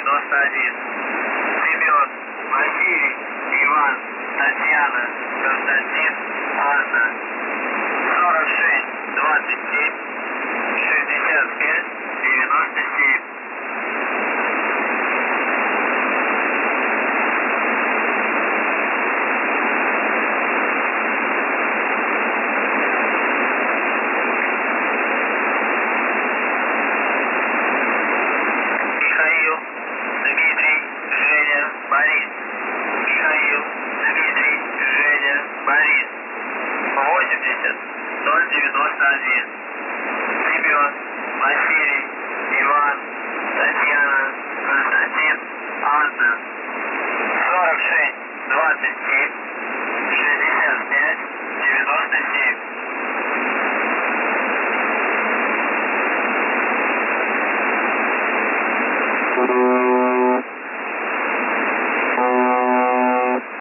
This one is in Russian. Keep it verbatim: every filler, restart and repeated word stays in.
девяносто один. Семен, Василий, Иван, Татьяна, Константин, Анна. сорок шесть, двадцать семь, шестьдесят пять, девяносто семь. Михаил, Дмитрий, Женя, Борис. Михаил, Дмитрий, Женя, Борис. восемьдесят, ноль девяносто один. Семен, Василий, Иван, Татьяна, Константин, Анна. сорок шесть, двадцать семь, шестьдесят пять, девяносто семь. Thank you.